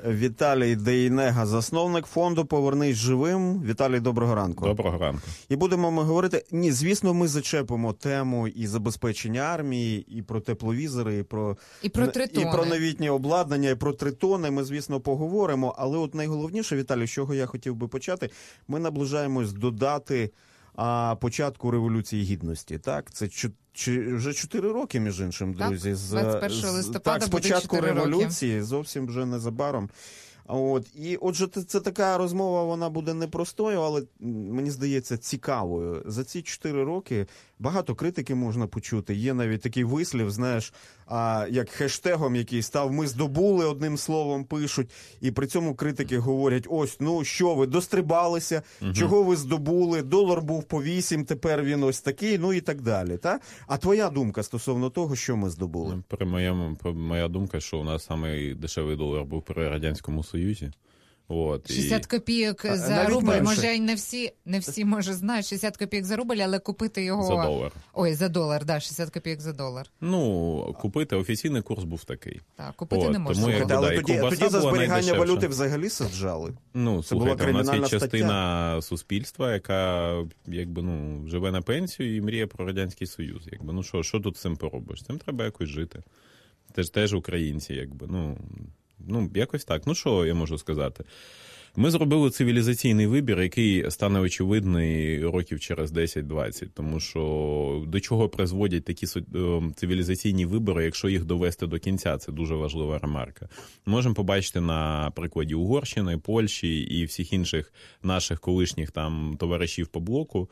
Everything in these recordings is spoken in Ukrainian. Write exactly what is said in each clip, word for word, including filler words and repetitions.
Віталій Дейнега, засновник фонду «Повернись живим». Віталій, доброго ранку. Доброго ранку. І будемо ми говорити, ні, звісно, ми зачепимо тему і забезпечення армії, і про тепловізори, і про, і про тритони. І про новітнє обладнання, і про тритони ми, звісно, поговоримо. Але от найголовніше, Віталій, з чого я хотів би почати, ми наближаємось до дати а, початку Революції Гідності. Так, це Чи вже чотири роки, між іншим, друзі, з двадцять першого листопада так, з початку революції, роки. Зовсім вже незабаром. От, і отже, це така розмова, вона буде непростою, але, мені здається, цікавою. За ці чотири роки багато критики можна почути. Є навіть такий вислів, знаєш, а, як хештегом, який став «Ми здобули», одним словом пишуть, і при цьому критики говорять, ось, ну, що ви, дострибалися, угу. чого ви здобули, долар був по вісім, тепер він ось такий, ну і так далі. Та? А твоя думка стосовно того, що ми здобули? При моєму, моя думка, що у нас самий дешевий долар був при Радянському Союзі. От, шістдесят і... копійок за навіть рубль, менше. Може, не всі, не всі, може, знають, шістдесят копійок за рубль, але купити його... За долар. Ой, за долар, да, шістдесят копійок за долар. Ну, купити, офіційний курс був такий. Так, купити От, не можна. Тому, Слухайте, але тоді, тоді за зберігання найдешевша. валюти взагалі саджали. Ну, це слухайте, була у нас є кримінальна частина стаття. суспільства, яка, якби, ну, живе на пенсію і мріє про Радянський Союз. Якби, ну, що, що тут з цим поробиш? Цим треба якось жити. Теж, теж українці, якби, ну, ну, якось так. Ну, що я можу сказати? Ми зробили цивілізаційний вибір, який стане очевидний років через десять-двадцять, тому що до чого призводять такі цивілізаційні вибори, якщо їх довести до кінця, це дуже важлива ремарка. Можемо побачити на прикладі Угорщини, Польщі і всіх інших наших колишніх там товаришів по блоку,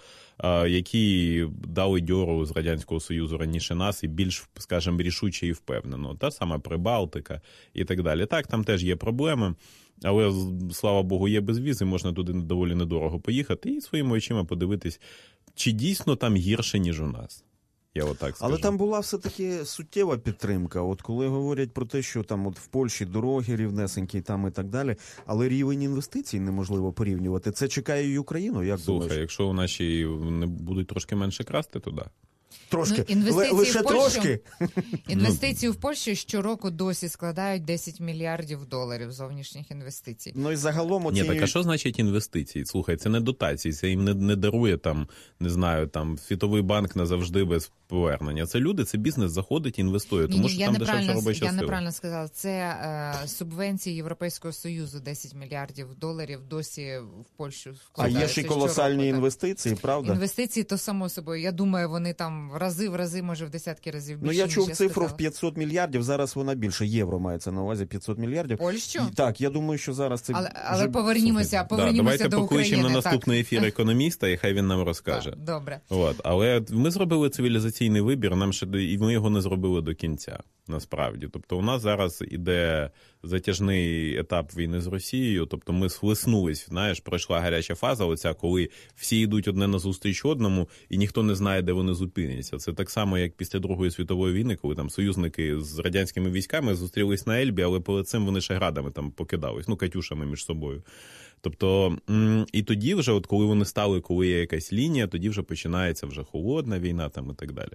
які дали дьору з Радянського Союзу раніше нас і більш, скажімо, рішуче і впевнено. Та сама Прибалтика і так далі. Так, там теж є проблеми. Але, слава Богу, є безвізи, можна туди доволі недорого поїхати і своїми очима подивитись, чи дійсно там гірше, ніж у нас. Я отак скажу. Але там була все-таки суттєва підтримка. От коли говорять про те, що там от в Польщі дороги рівнесенькі там і так далі, але рівень інвестицій неможливо порівнювати. Це чекає і Україну, як Слухай, думаєш? якщо наші не будуть трошки менше красти, то да. Трошки, ну, Л- лише в Польщу, трошки. Інвестиції в Польщу щороку досі складають десять мільярдів доларів зовнішніх інвестицій. Ну і загалом оці... Ні, так а що значить інвестиції? Слухай, це не дотації, це їм не, не дарує там, не знаю, там Світовий банк назавжди без повернення. Це люди, це бізнес заходить, інвестує, тому ні, що я там дешевша робоча сила. Я неправильно сказала. Це е, субвенції Європейського Союзу, десять мільярдів доларів досі в Польщу вкладаються. А є ж і колосальні щороку, інвестиції, правда? Інвестиції, то само собою. Я думаю, вони там в рази, в рази, може в десятки разів більше, Ну, я чув ніж цифру сказала. в п'ятсот мільярдів, зараз вона більше. Євро мається на увазі п'ятсот мільярдів. Польщу? І, так, я думаю, що зараз це... Але, але вже... повернімося, повернімося да, до України. Давайте покличемо на наступний так. ефір економіста, і хай він нам розкаже. Так, добре. От. Але ми зробили цивілізаційний вибір, нам ще і ми його не зробили до кінця, насправді. Тобто у нас зараз іде затяжний етап війни з Росією, тобто ми схлеснулись, знаєш, пройшла гаряча фаза, оця, коли всі йдуть одне назустріч одному, і ніхто не знає, де вони зупиняться. Це так само, як після Другої світової війни, коли там союзники з радянськими військами зустрілись на Ельбі, але перед цим вони ще градами там покидались, ну, катюшами між собою. Тобто, і тоді вже, от коли вони стали, коли є якась лінія, тоді вже починається вже холодна війна там і так далі.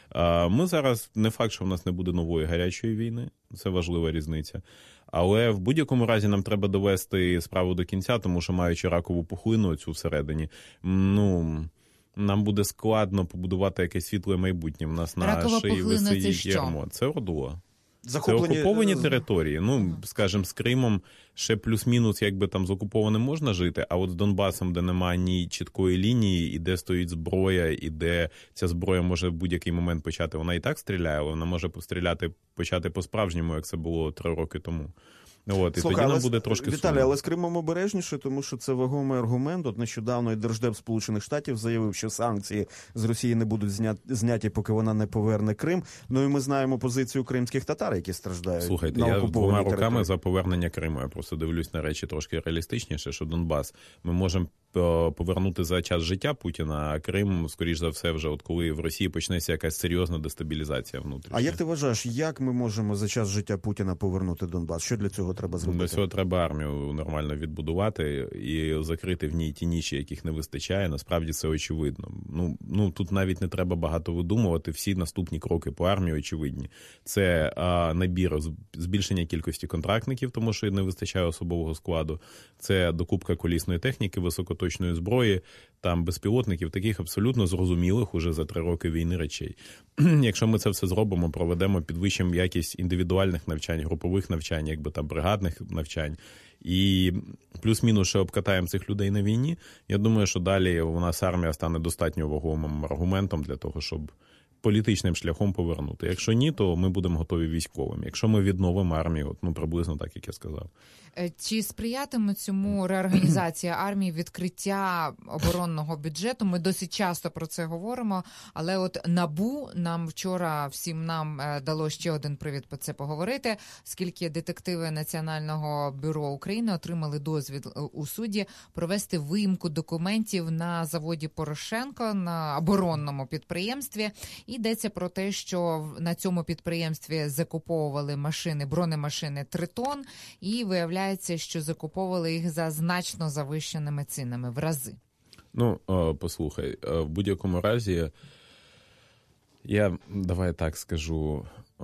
Ми зараз, не факт, що в нас не буде нової гарячої війни, це важлива різниця. Але в будь-якому разі нам треба довести справу до кінця, тому що, маючи ракову пухлину цю всередині, ну... нам буде складно побудувати якесь світле майбутнє. В нас Ракова на шиї висить ярмо. Це ОРДЛО. Захоплені... Це окуповані території. Ну, скажімо, з Кримом ще плюс-мінус, якби там з окупованим можна жити, а от з Донбасом, де немає ні чіткої лінії, і де стоїть зброя, і де ця зброя може в будь-який момент почати, вона і так стріляє, але вона може постріляти, почати по-справжньому, як це було три роки тому. От, і Слухай, тоді нам але, буде трошки Віталій, сумно. але з Кримом обережніше, тому що це вагомий аргумент. От нещодавно і Держдеп Сполучених Штатів заявив, що санкції з Росії не будуть зня... зняті, поки вона не поверне Крим. Ну і ми знаємо позицію кримських татар, які страждають. Слухайте, на я окупованій двома руками території. за повернення Криму. Я просто дивлюсь на речі трошки реалістичніше, що Донбас ми можемо повернути за час життя Путіна, а Крим, скоріш за все, вже от коли в Росії почнеться якась серйозна дестабілізація внутрішня. А як ти вважаєш, як ми можемо за час життя Путіна повернути Донбас? Що для цього треба зробити? Для цього треба армію нормально відбудувати і закрити в ній ті ніші, яких не вистачає. Насправді це очевидно. Ну, ну тут навіть не треба багато видумувати. Всі наступні кроки по армії очевидні. Це а, набір збільшення кількості контрактників, тому що не вистачає особового складу. Це докупка колісної техніки, високоточної зброї, там безпілотників, таких абсолютно зрозумілих уже за три роки війни речей. Якщо ми це все зробимо, проведемо, підвищимо якість індивідуальних навчань, групових навчань, якби там бригадних навчань, і плюс-мінус ще обкатаємо цих людей на війні, я думаю, що далі у нас армія стане достатньо вагомим аргументом для того, щоб політичним шляхом повернути. Якщо ні, то ми будемо готові військовим. Якщо ми відновимо армію, ну приблизно так, як я сказав. Чи сприятиме цьому реорганізація армії, відкриття оборонного бюджету? Ми досить часто про це говоримо, але от НАБУ нам вчора, всім нам дало ще один привід про це поговорити, скільки детективи Національного бюро України отримали дозвіл у суді провести виїмку документів на заводі Порошенко, на оборонному підприємстві. І йдеться про те, що на цьому підприємстві закуповували машини, бронемашини «Тритон», і виявляється, що закуповували їх за значно завищеними цінами, в рази. Ну, послухай, в будь-якому разі, я, давай так скажу,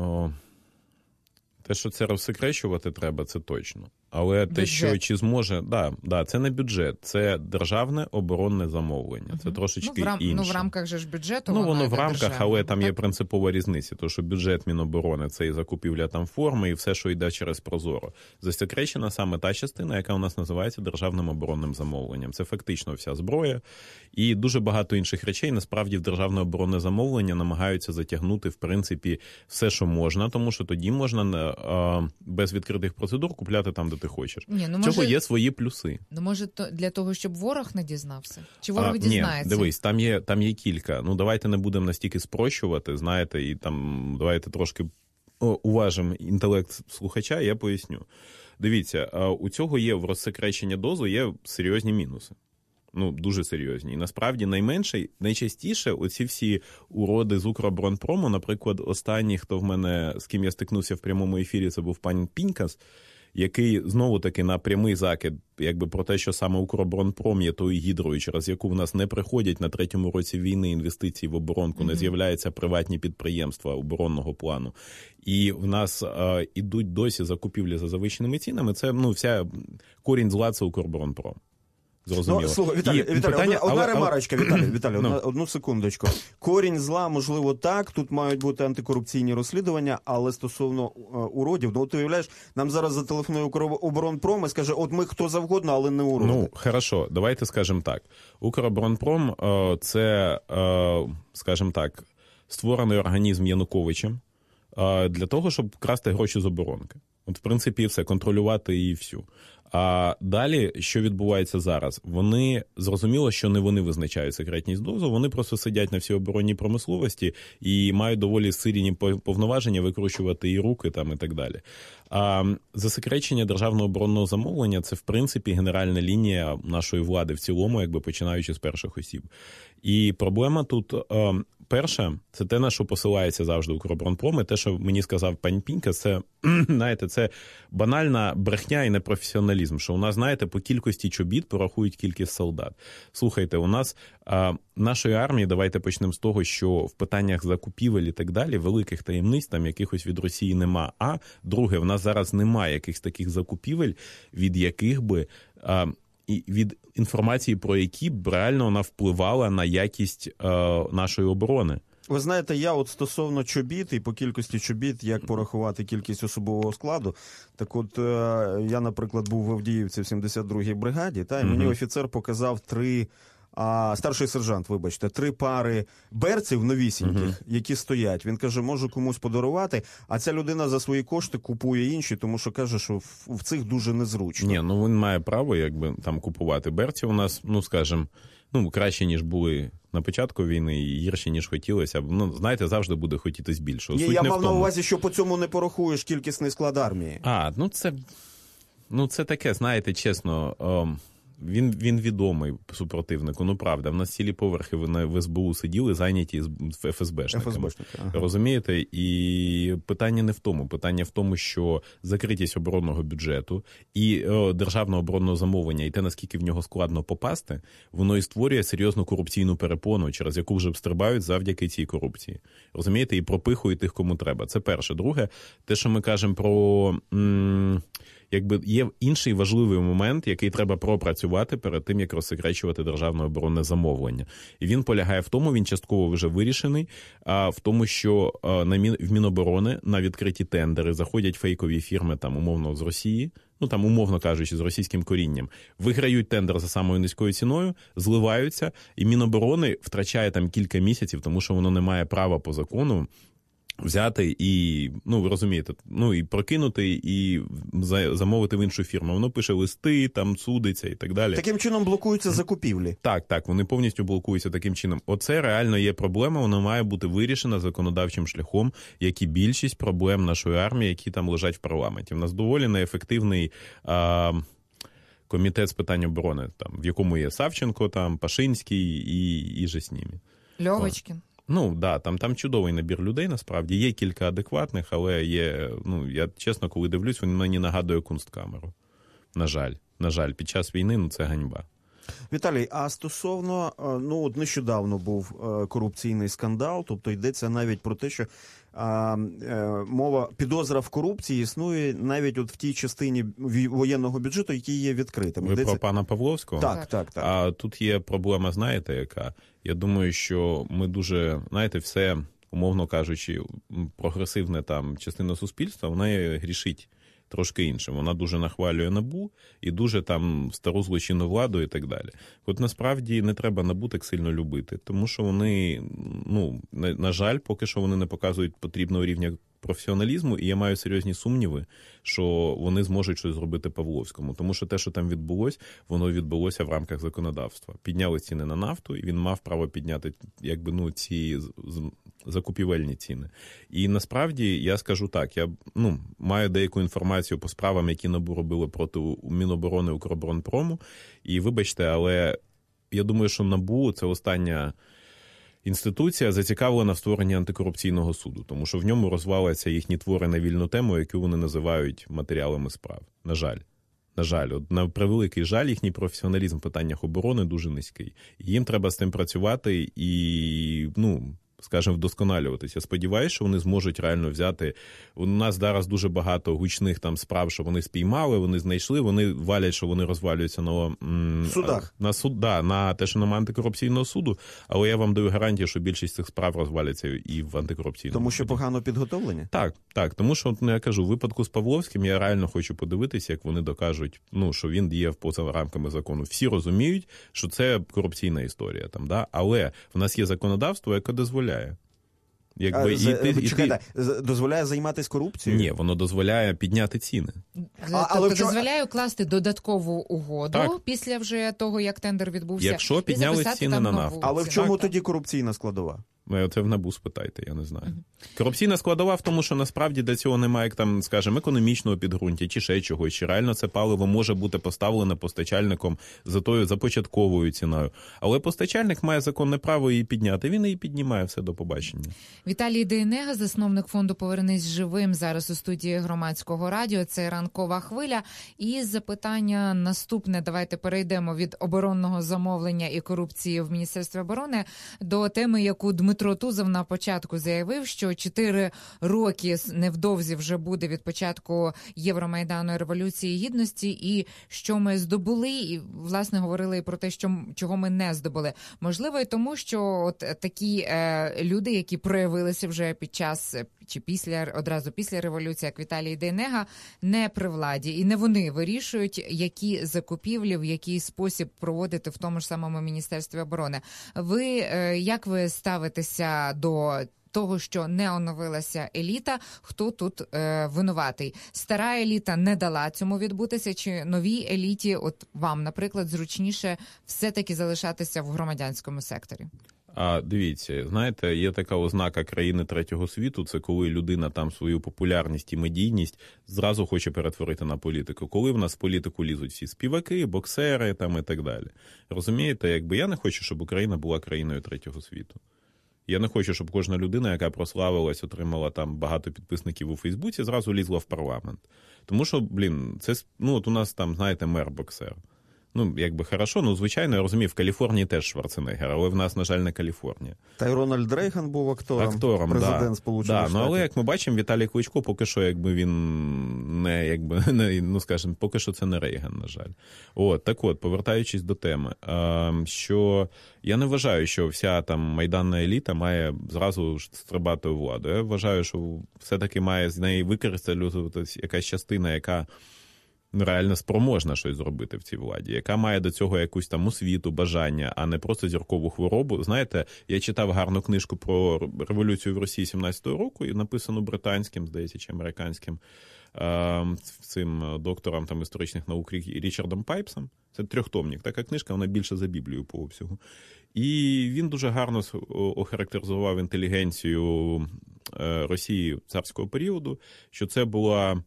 те, що це розсекречувати треба, це точно. Але бюджет. Те, що чи зможе, да, да, це не бюджет, це державне оборонне замовлення. Угу. Це трошечки ну, в рам... інше. Ну, в рамках же ж бюджету. Ну, воно в рамках, державне, але там так? Є принципова різниця. Тому що бюджет Міноборони – це і закупівля там форми, і все, що йде через Прозоро. Засекречена саме та частина, яка у нас називається державним оборонним замовленням. Це фактично вся зброя. І дуже багато інших речей, насправді, в державне оборонне замовлення намагаються затягнути, в принципі, все, що можна, тому що тоді можна а, без відкритих процедур купляти там, де ти хочеш. Ні, ну, Чого може, є свої плюси. Ну, може, то для того, щоб ворог не дізнався? Чи ворог а, дізнається? Ні, дивись, там є, там є кілька. Ну, давайте не будемо настільки спрощувати, знаєте, і там давайте трошки уважимо інтелект слухача, я поясню. Дивіться, у цього є в розсекречення дозу є серйозні мінуси. Ну, дуже серйозні. І насправді найменше, найчастіше оці всі уроди з Укроборонпрому, наприклад, останній, хто в мене, з ким я стикнувся в прямому ефірі, це був пан Пінькас, який знову-таки на прямий закид, якби про те, що саме Укроборонпром є тою гідрою, через яку в нас не приходять на третьому році війни інвестиції в оборонку, mm-hmm. не з'являються приватні підприємства оборонного плану. І в нас е, ідуть досі закупівлі за завищеними цінами. Це, ну, вся корінь зла – це Укроборонпром. Зрозуміло. Ну, слухай, Віталій, Віталій, питання, одна, одна але, ремарочка, Віталій, Віталій, ну. одна, одну секундочку. Корінь зла, можливо, так, тут мають бути антикорупційні розслідування, але стосовно uh, уродів, ну, ти уявляєш, нам зараз зателефонує Укроборонпром і скаже, от ми хто завгодно, але не уроди. Ну, хорошо, давайте скажемо так. Укроборонпром uh, – це, uh, скажімо так, створений організм Януковичем uh, для того, щоб красти гроші з оборонки. От, в принципі, все, контролювати і всю. А далі, що відбувається зараз? Вони, зрозуміло, що не вони визначають секретність дозу, вони просто сидять на всій оборонній промисловості і мають доволі сильні повноваження викручувати і руки там і так далі. А засекречення державного оборонного замовлення – це, в принципі, генеральна лінія нашої влади в цілому, якби починаючи з перших осіб. І проблема тут, перша, це те, на що посилається завжди Укроборонпром, і те, що мені сказав пан Пінька, це, знаєте, це банальна брехня і непрофесіоналізм, що у нас, знаєте, по кількості чобіт порахують кількість солдат. Слухайте, у нас а, нашої армії, давайте почнемо з того, що в питаннях закупівель і так далі, великих таємниць там якихось від Росії нема. А, друге, в нас зараз немає якихось таких закупівель, від яких би... А, і від інформації, про які б реально вона впливала на якість е, нашої оборони. Ви знаєте, я от стосовно чобіт і по кількості чобіт, як порахувати кількість особового складу, так от е, я, наприклад, був в Авдіївці в сімдесят другій бригаді, та, і мені mm-hmm. офіцер показав три, а, старший сержант, вибачте, три пари берців новісіньких, mm-hmm. які стоять. Він каже, можу комусь подарувати, а ця людина за свої кошти купує інші, тому що каже, що в, в цих дуже незручно. Ні, ну він має право, якби, там купувати. Берці у нас, ну, скажімо, ну, краще, ніж були на початку війни, і гірше, ніж хотілося. Ну, знаєте, завжди буде хотітись більшого. Ні, я мав на увазі, що по цьому не порахуєш кількісний склад армії. А, ну це, ну, це таке, знаєте, чесно, о, він, він відомий супротивнику, ну правда, в нас цілі поверхи в ес бе у сиділи, зайняті еф ес бешниками. еф ес бешники, ага. Розумієте? І питання не в тому. Питання в тому, що закритість оборонного бюджету і о, державного оборонного замовлення, і те, наскільки в нього складно попасти, воно і створює серйозну корупційну перепону, через яку вже стрибають завдяки цій корупції. Розумієте? І пропихують тих, кому треба. Це перше. Друге, те, що ми кажемо про... М- Якби є інший важливий момент, який треба пропрацювати перед тим, як розсекречувати державне оборонне замовлення. І він полягає в тому, він частково вже вирішений, а в тому, що на Мін, в Міноборони на відкриті тендери заходять фейкові фірми, там, умовно, з Росії, ну, там, умовно кажучи, з російським корінням, виграють тендер за самою низькою ціною, зливаються, і Міноборони втрачає там кілька місяців, тому що воно не має права по закону взяти і, ну, ви розумієте, ну, і прокинути, і замовити в іншу фірму. Воно пише листи, там судиться і так далі. Таким чином блокуються закупівлі. Так, так, вони повністю блокуються таким чином. Оце реально є проблема, вона має бути вирішена законодавчим шляхом, як і більшість проблем нашої армії, які там лежать в парламенті. У нас доволі неефективний а, комітет з питань оборони, там, в якому є Савченко, там, Пашинський і, і же з ними. Льовочкін. Ну, да, там, там чудовий набір людей, насправді. Є кілька адекватних, але є, ну, я чесно, коли дивлюсь, він мені нагадує Кунсткамеру. На жаль. На жаль, під час війни, ну, це ганьба. Віталій, а стосовно, ну, от нещодавно був корупційний скандал, тобто йдеться навіть про те, що а, мова, підозра в корупції існує навіть от в тій частині воєнного бюджету, який є відкритим. Ви йдеться... про пана Павловського? Так, так, так. А тут є проблема, знаєте, яка? Я думаю, що ми дуже, знаєте, все, умовно кажучи, прогресивне там частина суспільства, вона грішить трошки іншим. Вона дуже нахвалює НАБУ і дуже там стару злочинну владу і так далі. От насправді не треба НАБУ так сильно любити, тому що вони, ну, на, на жаль, поки що вони не показують потрібного рівня професіоналізму, і я маю серйозні сумніви, що вони зможуть щось зробити Павловському. Тому що те, що там відбулось, воно відбулося в рамках законодавства. Підняли ціни на нафту, і він мав право підняти, якби, ну, ці закупівельні ціни. І насправді, я скажу так, я, ну, маю деяку інформацію по справам, які НАБУ робили проти Міноборони, Укроборонпрому, і вибачте, але я думаю, що НАБУ – це остання інституція, зацікавлена в створенні антикорупційного суду, тому що в ньому розваляться їхні твори на вільну тему, яку вони називають матеріалами справ. На жаль. На жаль, от, на превеликий жаль, їхній професіоналізм в питаннях оборони дуже низький. Їм треба з тим працювати і, ну, скажімо, вдосконалюватися. Я сподіваюся, що вони зможуть реально взяти. У нас зараз дуже багато гучних там справ, що вони спіймали, вони знайшли, вони валять, що вони розвалюються на судах. На суд, да, на те, що немає антикорупційного суду, але я вам даю гарантію, що більшість цих справ розваляться і в антикорупційному. Тому що суді. Погано підготовлені? Так, так, тому що, ну, я кажу, в випадку з Павловським я реально хочу подивитися, як вони докажуть, ну, що він діє поза рамками закону. Всі розуміють, що це корупційна історія там, да, але в нас є законодавство, яке дозволяє. Якби, а, і ти, чекайте, і ти... дозволяє займатися корупцією? Ні, воно дозволяє підняти ціни. А, тобто вчора... дозволяє укласти додаткову угоду так. Після вже того, як тендер відбувся. Якщо підняли ціни на нафту. Але в чому так, тоді корупційна складова? Це в НАБУ спитайте, я не знаю. Uh-huh. Корупційна складова в тому, що насправді для цього немає, там, скажімо, економічного підґрунтя, чи ще чогось, чи реально це паливо може бути поставлене постачальником за тою започатковою ціною. Але постачальник має законне право її підняти, він її піднімає, все, до побачення. Віталій Дейнега, засновник фонду «Повернись живим», зараз у студії Громадського радіо, це «Ранкова хвиля». І запитання наступне, давайте перейдемо від оборонного замовлення і корупції в Міністерстві оборони до теми, яку Дмитро Дмитро Тузов на початку заявив, що чотири роки невдовзі вже буде від початку Євромайдану і Революції Гідності, і що ми здобули, і, власне, говорили і про те, що, чого ми не здобули. Можливо, і тому, що от такі е, люди, які проявилися вже під час чи після, одразу після революції, як Віталій Дейнега, не при владі. І не вони вирішують, які закупівлі, в який спосіб проводити в тому ж самому Міністерстві оборони. Ви, е, як ви ставитеся до того, що не оновилася еліта, хто тут е, винуватий? Стара еліта не дала цьому відбутися, чи новій еліті, от вам, наприклад, зручніше все-таки залишатися в громадянському секторі? А дивіться, знаєте, є така ознака країни третього світу, це коли людина там свою популярність і медійність зразу хоче перетворити на політику. Коли в нас в політику лізуть всі співаки, боксери там і так далі. Розумієте, якби я не хочу, щоб Україна була країною третього світу. Я не хочу, щоб кожна людина, яка прославилась, отримала там багато підписників у Фейсбуці, зразу лізла в парламент. Тому що, блін, це, ну, от у нас там, знаєте, мер-боксер. Ну, якби хорошо, ну, звичайно, я розумію, в Каліфорнії теж Шварценеггер, але в нас, на жаль, не Каліфорнія. Та й Рональд Рейган був актором, актором президент да. Сполучених да, Штатів. Ну, але, як ми бачимо, Віталій Кличко поки що, якби він не, якби, не, ну, скажімо, поки що це не Рейган, на жаль. От, так от, повертаючись до теми, що я не вважаю, що вся там майданна еліта має зразу стрибати у владу. Я вважаю, що все-таки має з неї використовуватися якась частина, яка реально спроможна щось зробити в цій владі, яка має до цього якусь там освіту, бажання, а не просто зіркову хворобу. Знаєте, я читав гарну книжку про революцію в Росії сімнадцятого року, і написану британським, здається, чи американським цим доктором там історичних наук Річардом Пайпсом. Це трьохтомник. Така книжка, вона більше за Біблію по обсягу. І він дуже гарно охарактеризував інтелігенцію Росії царського періоду, що це була...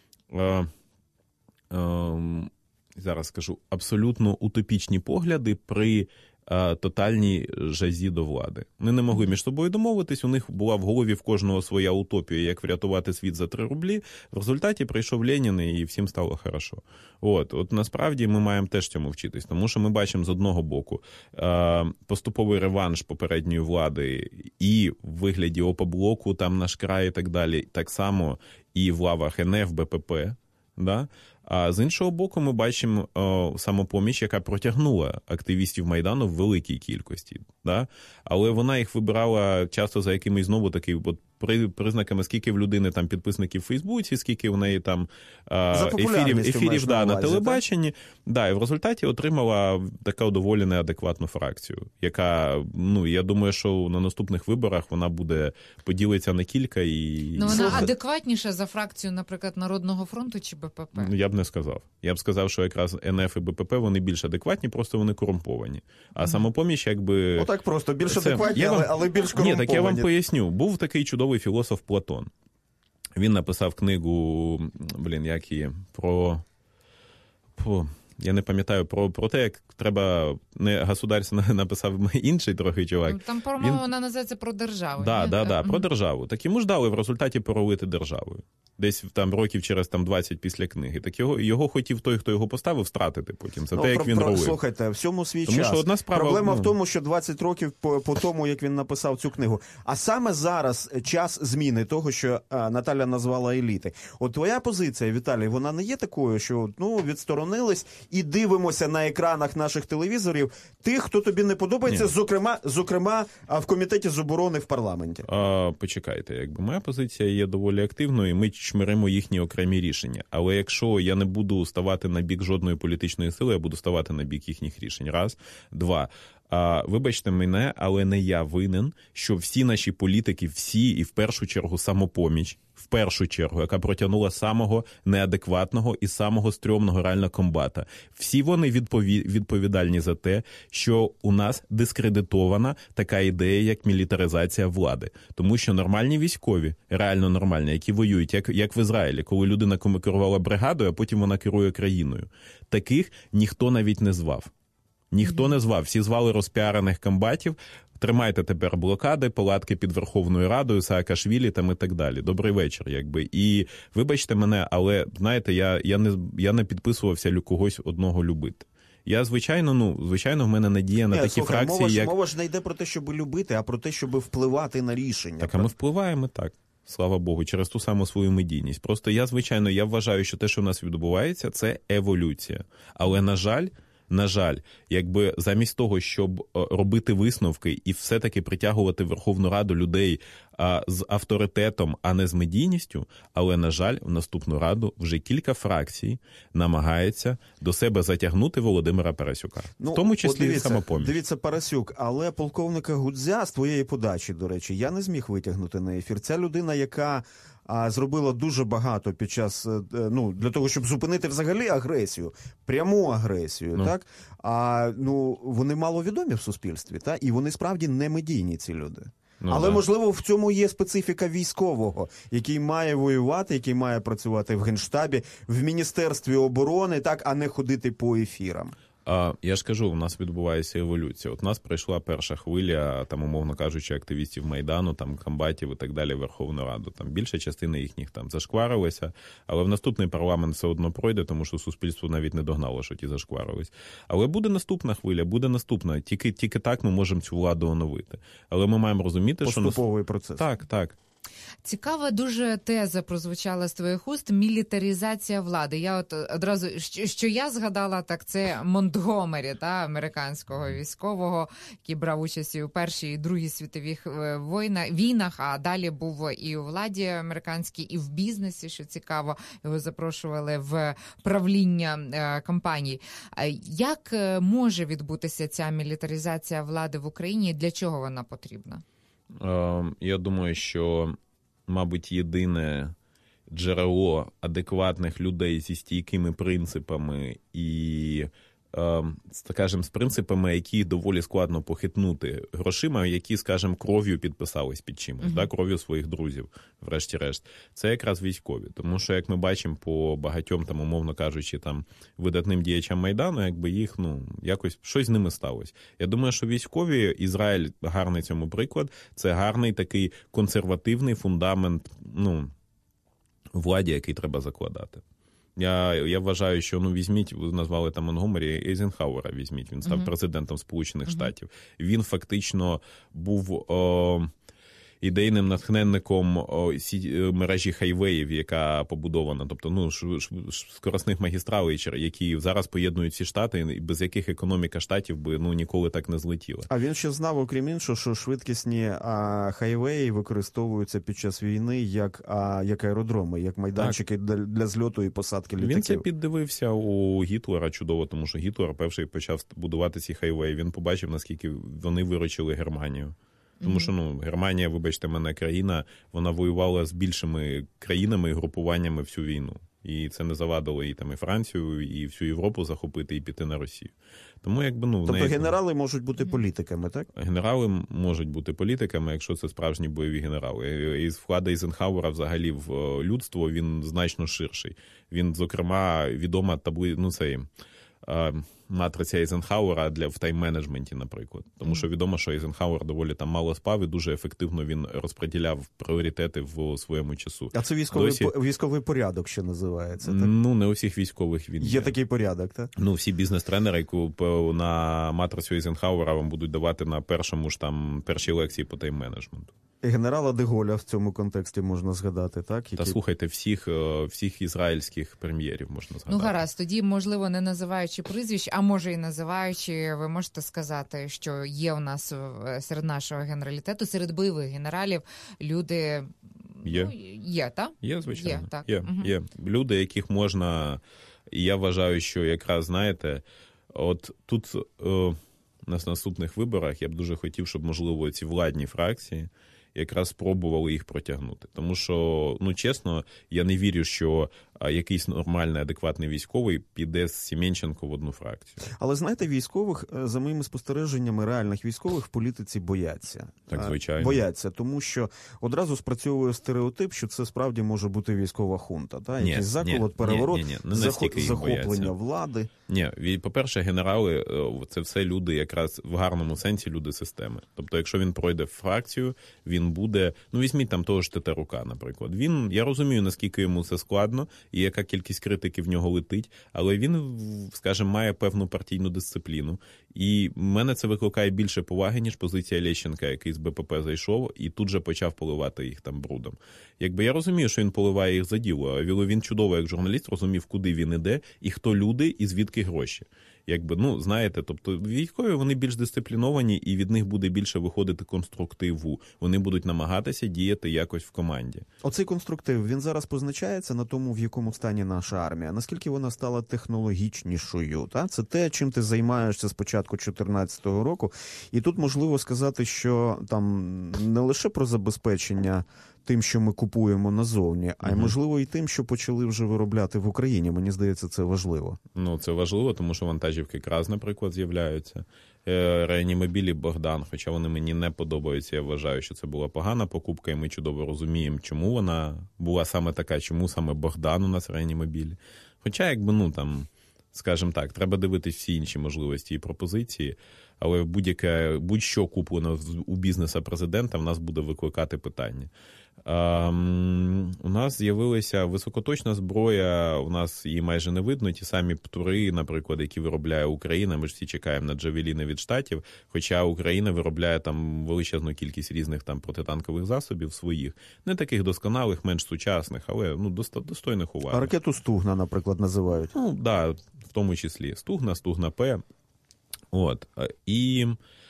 зараз скажу, абсолютно утопічні погляди при а, тотальній жазі до влади. Вони не могли між собою домовитись, у них була в голові в кожного своя утопія, як врятувати світ за три рублі. В результаті прийшов Ленін і всім стало хорошо. От, от насправді ми маємо теж цьому вчитись, тому що ми бачимо з одного боку а, поступовий реванш попередньої влади і в вигляді ОП-блоку, там наш край і так далі, так само і в лавах ен еф, Бе Пе Пе, да? А з іншого боку, ми бачимо о, самопоміч, яка протягнула активістів Майдану в великій кількості. Да? Але вона їх вибирала часто за якимись знову таки от, признаками, скільки в людини там підписників в Фейсбуці, скільки в неї там а, ефірів, ефірів да, на телебаченні. Да, і в результаті отримала таку доволі неадекватну фракцію, яка, ну, я думаю, що на наступних виборах вона буде поділиться на кілька і... Ну, вона адекватніша за фракцію, наприклад, Народного фронту чи Бе Пе Пе? Ну, я б не сказав. Я б сказав, що якраз ен еф і Бе Пе Пе, вони більш адекватні, просто вони корумповані. А mm-hmm. самопоміч, якби... Отак просто, більш це... адекватні, вам... але, але більш корумповані. Ні, так я вам поясню. Був такий чудовий філософ Платон. Він написав книгу, блін, як її, про... про... Я не пам'ятаю про, про те, як треба, не государство написав інший трохи чувак. Там, по-моєму, Він... вона називається про державу. Так, да, да, да, про державу. Так йому ж дали в результаті порулити державою. Десь там років через там двадцять після книги. Так його, його хотів той, хто його поставив, стратити потім. За ну, те, як про, він про, рулив. Слухайте, всьому свій тому час. Що одна справа, Проблема ну... в тому, що двадцять років по, по тому, як він написав цю книгу. А саме зараз час зміни того, що а, Наталя назвала еліти. От твоя позиція, Віталій, вона не є такою, що ну відсторонились і дивимося на екранах наших телевізорів тих, хто тобі не подобається, Ні. зокрема, зокрема в комітеті з оборони в парламенті. А, почекайте, якби моя позиція є доволі активною, і ми чмиримо їхні окремі рішення. Але якщо я не буду ставати на бік жодної політичної сили, я буду ставати на бік їхніх рішень. Раз. Два. А, вибачте мене, але не я винен, що всі наші політики, всі і в першу чергу самопоміч, в першу чергу, яка протягнула самого неадекватного і самого стрьомного реально комбата. Всі вони відпові... відповідальні за те, що у нас дискредитована така ідея, як мілітаризація влади. Тому що нормальні військові, реально нормальні, які воюють, як, як в Ізраїлі, коли людина керувала бригадою, а потім вона керує країною. Таких ніхто навіть не звав. Ніхто не звав. Всі звали розпіарених комбатів. Тримайте тепер блокади, палатки під Верховною Радою, Саакашвілі там і так далі. Добрий вечір, якби. І вибачте мене, але, знаєте, я, я, не, я не підписувався когось одного любити. Я, звичайно, ну, звичайно, в мене надія на Ні, такі слухай, фракції, мова ж, як... Мова ж не йде про те, щоб любити, а про те, щоб впливати на рішення. Так, а ми впливаємо так. Слава Богу, через ту саму свою медійність. Просто я, звичайно, я вважаю, що те, що в нас відбувається, це еволюція. Але, на жаль, На жаль, якби замість того, щоб робити висновки і все-таки притягувати в Верховну Раду людей а, з авторитетом, а не з медійністю, але, на жаль, в наступну Раду вже кілька фракцій намагається до себе затягнути Володимира Парасюка. Ну, в тому числі і самопоміч. Дивіться, Парасюк, але полковника Гудзя з твоєї подачі, до речі, я не зміг витягнути на ефір. Ця людина, яка а, зробила дуже багато під час, ну, для того, щоб зупинити взагалі агресію, пряму агресію, ну. так? А, ну, вони маловідомі в суспільстві, так? І вони справді не медійні, ці люди. Ну, Але, да. можливо, в цьому є специфіка військового, який має воювати, який має працювати в Генштабі, в Міністерстві оборони, так, а не ходити по ефірам. А, я ж кажу, у нас відбувається еволюція. От у нас прийшла перша хвиля, там, умовно кажучи, активістів Майдану, там, комбатів і так далі в Верховну Раду. Там більша частина їхніх там зашкварилася, але в наступний парламент все одно пройде, тому що суспільство навіть не догнало, що ті зашкварились. Але буде наступна хвиля, буде наступна. Тільки, тільки так ми можемо цю владу оновити. Але ми маємо розуміти, Поступовий що... Поступовий процес. Так, так. Цікава дуже теза прозвучала з твоїх уст – мілітаризація влади. Я от одразу, що, що я згадала, так це Монтгомері, та, американського військового, який брав участь і у Першій, і Другій світових війнах, війнах, а далі був і у владі американській, і в бізнесі, що цікаво, його запрошували в правління е, компаній. Як може відбутися ця мілітаризація влади в Україні і для чого вона потрібна? Я думаю, що, мабуть, єдине джерело адекватних людей зі стійкими принципами і, скажімо, з принципами, які доволі складно похитнути грошима, які, скажімо, кров'ю підписались під чимось, uh-huh. да, кров'ю своїх друзів, врешті-решт. Це якраз військові. Тому що, як ми бачимо по багатьом, там, умовно кажучи, там, видатним діячам Майдану, якби їх, ну, якось щось з ними сталося. Я думаю, що військові, Ізраїль гарний цьому приклад, це гарний такий консервативний фундамент, ну, владі, який треба закладати. Я, я вважаю, що, ну, візьміть, ви назвали там Монтгомері, Ейзенхауера візьміть, він став uh-huh. президентом Сполучених uh-huh. Штатів. Він фактично був о, ідейним натхненником о, сі, мережі хайвеїв, яка побудована, тобто, ну, ш, ш, скоростних магістралей, які зараз поєднують ці штати, без яких економіка штатів би, ну, ніколи так не злетіла. А він ще знав, окрім іншого, що швидкісні а, хайвеї використовуються під час війни як, а, як аеродроми, як майданчики для, для зльоту і посадки літаків. Він це піддивився у Гітлера чудово, тому що Гітлер перший почав будувати ці хайвеї. Він побачив, наскільки вони виручили Германію. Тому що, ну, Германія, вибачте мене, країна, вона воювала з більшими країнами і групуваннями всю війну. І це не завадило і там і Францію, і всю Європу захопити, і піти на Росію. Тому, якби, ну, тобто неї... генерали можуть бути політиками, так? Генерали можуть бути політиками, якщо це справжні бойові генерали. І вклад Ейзенхауера взагалі в людство, він значно ширший. Він, зокрема, відома табли... ну, це... матриця Ейзенхауера для в тайм-менеджменті, наприклад. Тому що відомо, що Ейзенхауер доволі там мало спав і дуже ефективно він розподіляв пріоритети в своєму часу. А це військовий, Досі... по... військовий порядок, що називається, так? Ну, не у всіх військових він є. Є такий порядок, так? Ну, всі бізнес-тренери, які на матрицю Ейзенхауера вам будуть давати на першому ж там, першій лекції по тайм-менеджменту. І генерала де Голля в цьому контексті можна згадати, так? Та які... слухайте, всіх, всіх ізраїльських прем'єрів можна згадати. Ну, гаразд, тоді, можливо, не називаючи прізвищ, а може і називаючи, ви можете сказати, що є у нас серед нашого генералітету, серед бойових генералів люди... Є. Ну, є, так? Є, звичайно. Є, так. Є, угу. є. Люди, яких можна... І я вважаю, що якраз, знаєте, от тут о, на наступних виборах я б дуже хотів, щоб, можливо, ці владні фракції якраз спробували їх протягнути. Тому що, ну, чесно, я не вірю, що а, якийсь нормальний, адекватний військовий піде з Сім'янченко в одну фракцію. Але, знаєте, військових, за моїми спостереженнями, реальних військових в політиці бояться. Так, звичайно. Бояться, тому що одразу спрацьовує стереотип, що це справді може бути військова хунта. Та? Якийсь заколот, переворот, ні, ні, ні, захоп... захоплення бояться. Влади. Ні, по-перше, генерали – це все люди якраз в гарному сенсі люди системи. Тобто, якщо він пройде в фракцію, він буде, ну, візьміть там того ж Тетерука, наприклад. Він, я розумію, наскільки йому це складно, і яка кількість критики в нього летить, але він, скажімо, має певну партійну дисципліну. І в мене це викликає більше поваги, ніж позиція Лещенка, який з БПП зайшов і тут же почав поливати їх там брудом. Якби я розумію, що він поливає їх за діло, а він чудово, як журналіст, розумів, куди він іде, і хто люди, і звідки гроші. Якби, ну, знаєте, тобто військові, вони більш дисципліновані, і від них буде більше виходити конструктиву. Вони будуть намагатися діяти якось в команді. Оцей конструктив, він зараз позначається на тому, в якому стані наша армія. Наскільки вона стала технологічнішою, та? Це те, чим ти займаєшся з початку дві тисячі чотирнадцятого року. І тут можливо сказати, що там не лише про забезпечення тим, що ми купуємо назовні, а й, Угу. можливо, і тим, що почали вже виробляти в Україні. Мені здається, це важливо. Ну, це важливо, тому що вантажівки КРАЗ, наприклад, з'являються. Реанімобілі Богдан, хоча вони мені не подобаються, я вважаю, що це була погана покупка, і ми чудово розуміємо, чому вона була саме така, чому саме Богдан у нас реанімобілі. Хоча, якби, ну, там, скажімо так, треба дивитись всі інші можливості і пропозиції, але будь-яке, будь-що куплено у бізнеса президента в нас буде викликати питання. Um, у нас з'явилася високоточна зброя, у нас її майже не видно, ті самі птури, наприклад, які виробляє Україна, ми ж всі чекаємо на джавеліни від Штатів, хоча Україна виробляє там величезну кількість різних там протитанкових засобів своїх, не таких досконалих, менш сучасних, але ну, достойних уваги. А ракету «Стугна», наприклад, називають. Ну, так, да, в тому числі. Стугна, Стугна-П. От. І...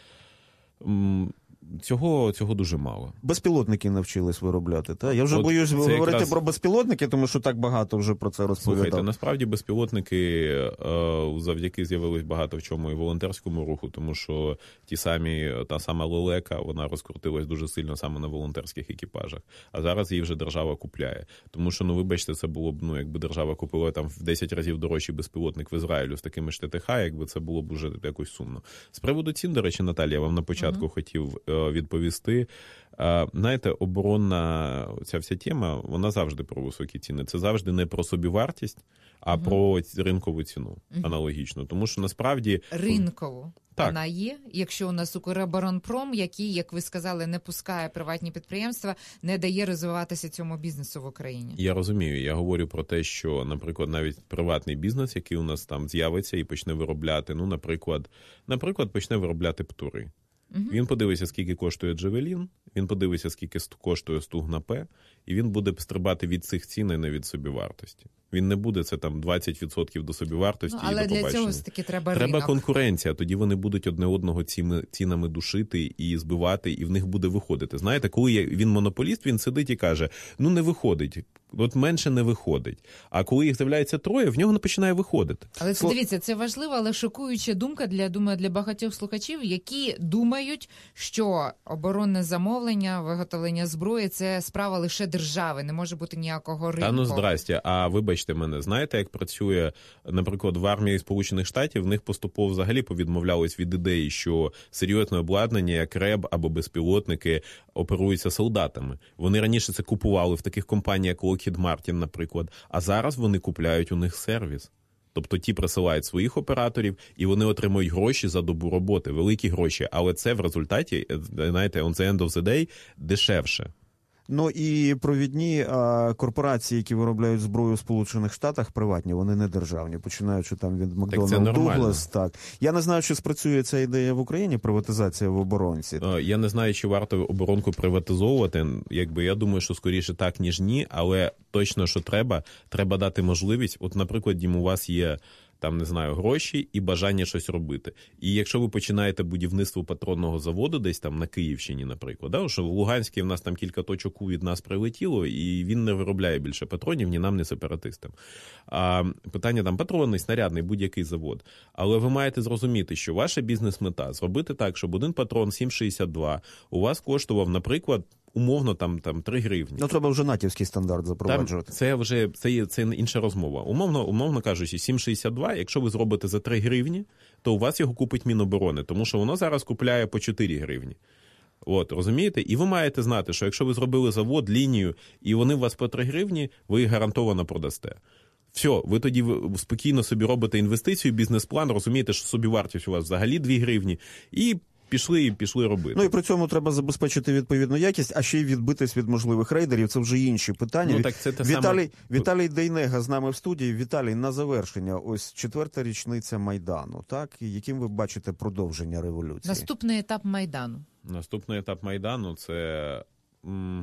М- Цього, цього дуже мало. Безпілотники навчились виробляти, так? Я вже От боюсь говорити якраз... про безпілотники, тому що так багато вже про це розповідав. Слухайте, насправді безпілотники е, завдяки з'явились багато в чому і волонтерському руху, тому що ті самі, та сама лелека, вона розкрутилась дуже сильно саме на волонтерських екіпажах. А зараз її вже держава купляє. Тому що, ну, вибачте, це було б, ну, якби держава купила там в десять разів дорожчий безпілотник в Ізраїлю з такими ж ТТХ, якби це було б вже якось сумно. З приводу цін, до речі, Наталія, я вам на початку uh-huh. хотів відповісти. Знаєте, оборонна ця вся тема, вона завжди про високі ціни. Це завжди не про собівартість, а uh-huh. про ринкову ціну, uh-huh. аналогічно. Тому що насправді... Ринкову. Так. Вона є, якщо у нас Укроборонпром, який, як ви сказали, не пускає приватні підприємства, не дає розвиватися цьому бізнесу в Україні. Я розумію. Я говорю про те, що, наприклад, навіть приватний бізнес, який у нас там з'явиться і почне виробляти, ну, наприклад, наприклад, почне виробляти птури. Угу. Він подивиться, скільки коштує джавелін, він подивиться, скільки коштує Стугна П, і він буде стрибати від цих цін, а не від собівартості. Він не буде це там двадцять відсотків до собівартості. Ну, але і до для цього таки треба Треба ринок. конкуренція, тоді вони будуть одне одного цими цінами душити і збивати, і в них буде виходити. Знаєте, коли він монополіст, він сидить і каже, ну не виходить, от менше не виходить. А коли їх з'являється троє, в нього не починає виходити. Але це, дивіться, це важлива, але шокуюча думка для, думаю, для багатьох слухачів, які думають, що оборонне замовлення, виготовлення зброї – це справа лише держави, не може бути ніякого ринку. Та ну здрасте, а вибачте мене, знаєте, як працює, наприклад, в армії Сполучених Штатів, в них поступово взагалі повідмовлялись від ідеї, що серйозне обладнання, як РЕБ або безпілотники, оперуються солдатами. Вони раніше це купували в таких компаніях, як Lockheed Martin, наприклад, а зараз вони купляють у них сервіс. Тобто ті присилають своїх операторів, і вони отримують гроші за добу роботи, великі гроші, але це в результаті, знаєте, on the end of the day дешевше. Ну і провідні а, корпорації, які виробляють зброю в Сполучених Штатах, приватні, вони не державні, починаючи там від Макдональд Дуглас. Так. Я не знаю, чи спрацює ця ідея в Україні, приватизація в оборонці. Я не знаю, чи варто оборонку приватизовувати. Якби я думаю, що скоріше так, ніж ні, але точно, що треба, треба дати можливість. От, наприклад, Дім, у вас є там, не знаю, гроші і бажання щось робити. І якщо ви починаєте будівництво патронного заводу десь там на Київщині, наприклад, да, що в Луганській в нас там кілька точок У від нас прилетіло, і він не виробляє більше патронів, ні нам, ні сепаратистам. А питання там патронний, снарядний, будь-який завод. Але ви маєте зрозуміти, що ваша бізнес-мета зробити так, щоб один патрон сім шістдесят два у вас коштував, наприклад, умовно там, там три гривні. Ну, треба вже натівський стандарт запроваджувати. Там це вже це, є, це інша розмова. Умовно, умовно кажучи, сім шістдесят два, якщо ви зробите за три гривні, то у вас його купить Міноборони, тому що воно зараз купляє по чотири гривні. От, розумієте? І ви маєте знати, що якщо ви зробили завод, лінію, і вони у вас по три гривні, ви їх гарантовано продасте. Все, ви тоді спокійно собі робите інвестицію, бізнес-план, розумієте, що собівартість у вас взагалі дві гривні, і пішли і пішли робити. Ну і при цьому треба забезпечити відповідну якість, а ще й відбитись від можливих рейдерів. Це вже інші питання. Ну, так це те Віталій, саме... Віталій Дейнега з нами в студії. Віталій, на завершення, ось четверта річниця Майдану, так? І яким ви бачите продовження революції? Наступний етап Майдану. Наступний етап Майдану – це, м-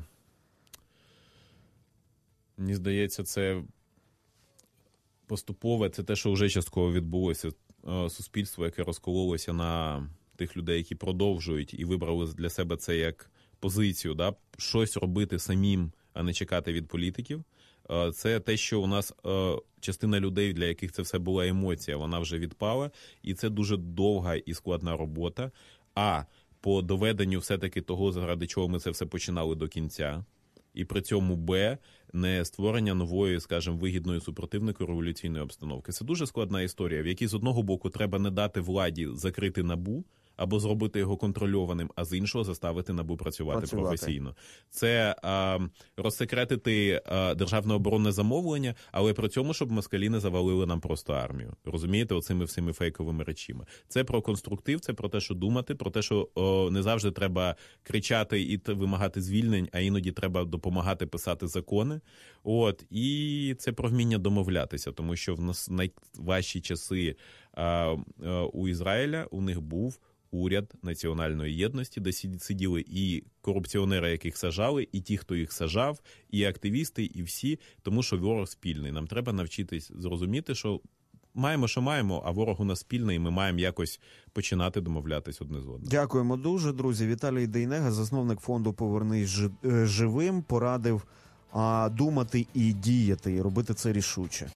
мені здається, це поступове, це те, що вже частково відбулося. Суспільство, яке розкололося на тих людей, які продовжують і вибрали для себе це як позицію, да, щось робити самим, а не чекати від політиків. Це те, що у нас частина людей, для яких це все була емоція, вона вже відпала, і це дуже довга і складна робота. А по доведенню все-таки того, заради чого ми це все починали до кінця, і при цьому б, не створення нової, скажімо, вигідної супротивнику революційної обстановки. Це дуже складна історія, в якій з одного боку треба не дати владі закрити НАБУ, або зробити його контрольованим, а з іншого заставити НАБУ працювати, працювати. професійно. Це а, розсекретити а, державне оборонне замовлення, але при цьому, щоб москалі не завалили нам просто армію. Розумієте, оцими всіми фейковими речами. Це про конструктив, це про те, що думати, про те, що о, не завжди треба кричати і вимагати звільнень, а іноді треба допомагати писати закони. От, і це про вміння домовлятися, тому що в нас найважчі часи а, а, у Ізраїля у них був уряд національної єдності, де сиділи і корупціонери, яких сажали, і ті, хто їх сажав, і активісти, і всі, тому що ворог спільний. Нам треба навчитись зрозуміти, що маємо, що маємо, а ворог у нас спільний, і ми маємо якось починати домовлятись одне з одним. Дякуємо дуже, друзі. Віталій Дейнега, засновник фонду «Повернись живим», порадив а, думати і діяти, і робити це рішуче.